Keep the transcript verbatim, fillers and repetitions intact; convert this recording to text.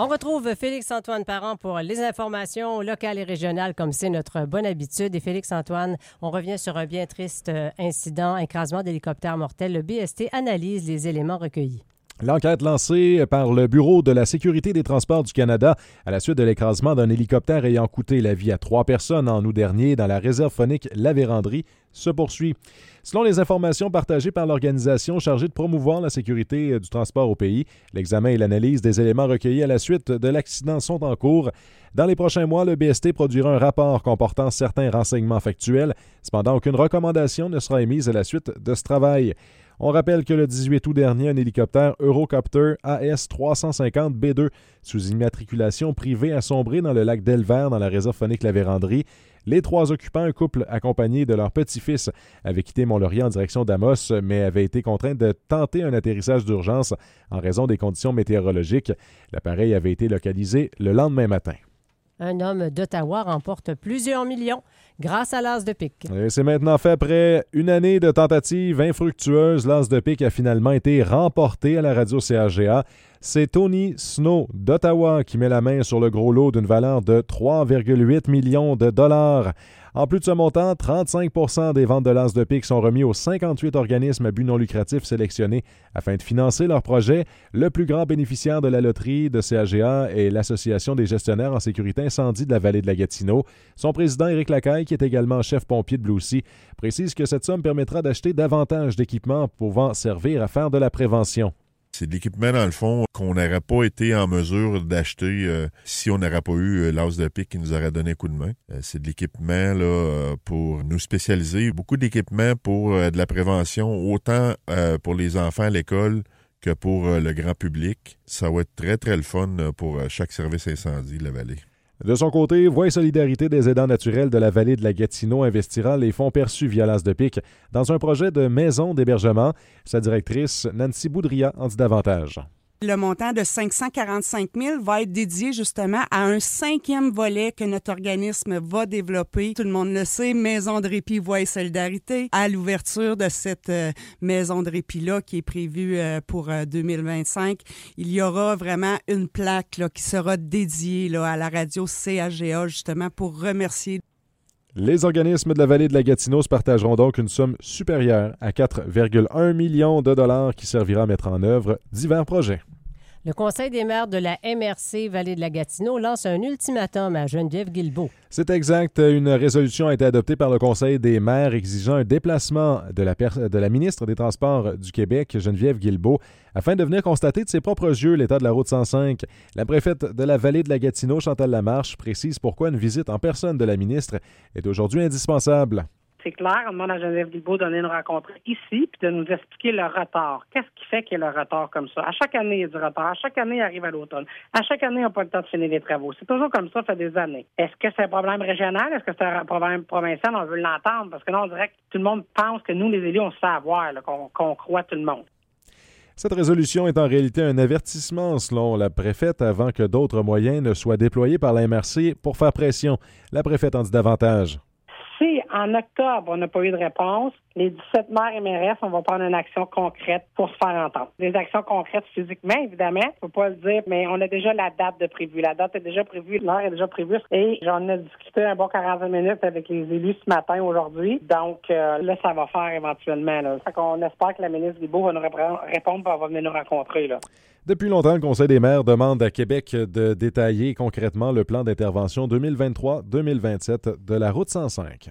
On retrouve Félix-Antoine Parent pour les informations locales et régionales, comme c'est notre bonne habitude. Et Félix-Antoine, on revient sur un bien triste incident, écrasement d'hélicoptère mortel. Le B S T analyse les éléments recueillis. L'enquête lancée par le Bureau de la sécurité des transports du Canada à la suite de l'écrasement d'un hélicoptère ayant coûté la vie à trois personnes en août dernier dans la réserve faunique La Vérandrie se poursuit. Selon les informations partagées par l'organisation chargée de promouvoir la sécurité du transport au pays, l'examen et l'analyse des éléments recueillis à la suite de l'accident sont en cours. Dans les prochains mois, le B S T produira un rapport comportant certains renseignements factuels. Cependant, aucune recommandation ne sera émise à la suite de ce travail. On rappelle que le dix-huit août dernier, un hélicoptère Eurocopter A S trois cent cinquante B deux, sous immatriculation privée, a sombré dans le lac d'Elvert, dans la réserve faunique La Vérandrie. Les trois occupants, un couple accompagné de leur petit-fils, avaient quitté Mont-Laurier en direction d'Amos, mais avaient été contraints de tenter un atterrissage d'urgence en raison des conditions météorologiques. L'appareil avait été localisé le lendemain matin. Un homme d'Ottawa remporte plusieurs millions grâce à l'As de pique. Et c'est maintenant fait. Après une année de tentatives infructueuses, l'As de pique a finalement été remporté à la radio C H G A. C'est Tony Snow d'Ottawa qui met la main sur le gros lot d'une valeur de trois virgule huit millions de dollars. En plus de ce montant, trente-cinq pour cent des ventes de l'As de pique sont remis aux cinquante-huit organismes à but non lucratif sélectionnés afin de financer leur projet. Le plus grand bénéficiaire de la loterie de C H G A est l'Association des gestionnaires en sécurité incendie de la vallée de la Gatineau. Son président, Éric Lacaille, qui est également chef pompier de Bloussy, précise que cette somme permettra d'acheter davantage d'équipements pouvant servir à faire de la prévention. C'est de l'équipement, dans le fond, qu'on n'aurait pas été en mesure d'acheter euh, si on n'aurait pas eu euh, l'As de pique qui nous aurait donné un coup de main. Euh, c'est de l'équipement là euh, pour nous spécialiser. Beaucoup d'équipements pour euh, de la prévention, autant euh, pour les enfants à l'école que pour euh, le grand public. Ça va être très, très le fun pour euh, chaque service incendie de la vallée. De son côté, Voix et solidarité des aidants naturels de la vallée de la Gatineau investira les fonds perçus via l'As de pique dans un projet de maison d'hébergement. Sa directrice, Nancy Boudria, en dit davantage. Le montant de cinq cent quarante-cinq mille va être dédié justement à un cinquième volet que notre organisme va développer. Tout le monde le sait, Maison de répit Voix et solidarité. À l'ouverture de cette euh, maison de répit-là qui est prévue euh, pour euh, deux mille vingt-cinq, il y aura vraiment une plaque là, qui sera dédiée là, à la radio C H G A justement pour remercier. Les organismes de la vallée de la Gatineau se partageront donc une somme supérieure à quatre virgule un millions de dollars qui servira à mettre en œuvre divers projets. Le Conseil des maires de la M R C Vallée de la Gatineau lance un ultimatum à Geneviève Guilbeault. C'est exact. Une résolution a été adoptée par le Conseil des maires exigeant un déplacement de la, per- de la ministre des Transports du Québec, Geneviève Guilbeault, afin de venir constater de ses propres yeux l'état de la route cent cinq. La préfète de la Vallée de la Gatineau, Chantal Lamarche, précise pourquoi une visite en personne de la ministre est aujourd'hui indispensable. C'est clair, on demande à Geneviève Guilbeault de venir nous rencontrer ici puis de nous expliquer le retard. Qu'est-ce qui fait qu'il y a le retard comme ça? À chaque année, il y a du retard. À chaque année, il arrive à l'automne. À chaque année, on n'a pas le temps de finir les travaux. C'est toujours comme ça, ça fait des années. Est-ce que c'est un problème régional? Est-ce que c'est un problème provincial? On veut l'entendre parce que là, on dirait que tout le monde pense que nous, les élus, on se fait avoir, là, qu'on, qu'on croit tout le monde. Cette résolution est en réalité un avertissement, selon la préfète, avant que d'autres moyens ne soient déployés par la M R C pour faire pression. La préfète en dit davantage. Si en octobre, on n'a pas eu de réponse, les dix-sept maires M R S, on va prendre une action concrète pour se faire entendre. Des actions concrètes physiquement, évidemment, il ne faut pas le dire, mais on a déjà la date de prévue. La date est déjà prévue, l'heure est déjà prévue. Et j'en ai discuté un bon quarante minutes avec les élus ce matin, aujourd'hui. Donc euh, là, ça va faire éventuellement. Là. Fait qu'on espère que la ministre Guilbeault va nous répondre et va venir nous rencontrer. Là. Depuis longtemps, le Conseil des maires demande à Québec de détailler concrètement le plan d'intervention deux mille vingt-trois deux mille vingt-sept de la route cent cinq.